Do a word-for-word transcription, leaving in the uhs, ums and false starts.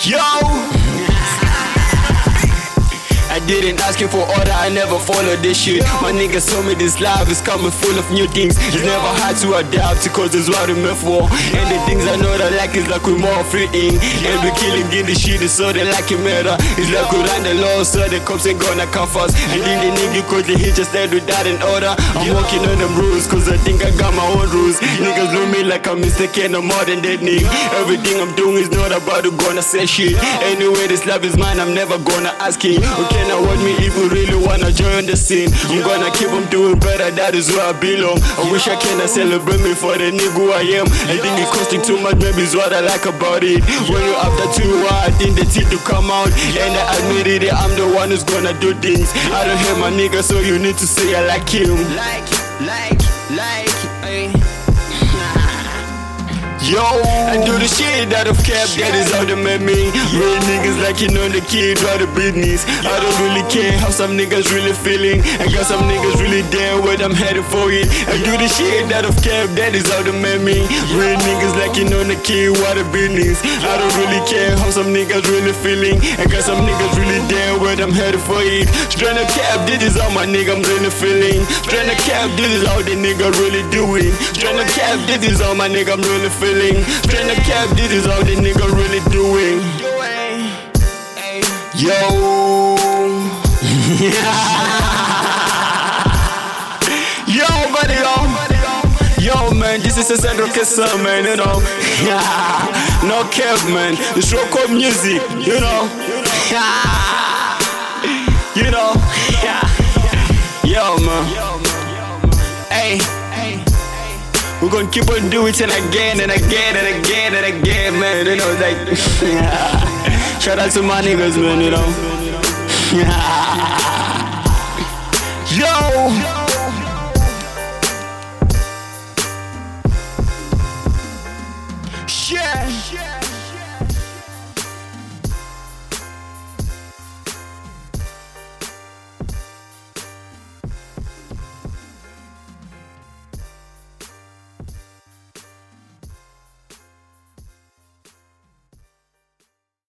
Yo! I didn't ask you for order, I never followed this shit. My niggas told me this life is coming full of new things. It's never hard to adapt because it's what we're meant for. And the things I know that I like is like we're more freeing. And we killing in the shit is so they like it matter. It's like we run the law so the cops ain't gonna come fast. And then the nigga cause the hit just dead without an order. I'm walking on them rules cause I think I got my own rules. Niggas know me like I'm mistaken, I'm more than that nigga. Everything I'm doing is not about to gonna say shit. Anyway, this love is mine, I'm never gonna ask it. Okay, now what me if you really wanna join the scene? I'm gonna keep on doing better, that is where I belong. I wish I can celebrate me for the nigga who I am. I think it's costing too much, maybe it's what I like about it. When you're after too hard, I think the teeth to come out. And I admit it, I'm the one who's gonna do things. I don't hate my nigga, so you need to say I like him. Like, like, like, ay. Yo, I do the shit out of cap, that is how they made me. Real niggas like you know the kid, draw the business. I don't really care how some niggas really feeling. I got some niggas really there where I'm headed for it. I do the shit out of cap, that is how they made me. Real niggas like you know the kid, what the business. I don't really care how some niggas really feeling. I got some niggas really there where I'm headed for it. Straight up cap, this is how my nigga I'm really feeling. Straight up cap, this is how the nigga really doing. Straight up cap, this is how my nigga I'm really feeling. Straight up cap, this is how the nigga really doing. Yo. Yo, buddy, yo. Yo, man, this is a Central Kissa, man, you know. No cap, man. It's real called music, you know. You know. Yo, man. Hey. We're gonna keep on doing it again and again and again and again, man. You know, like, shout out to my niggas, man, you know. Yo!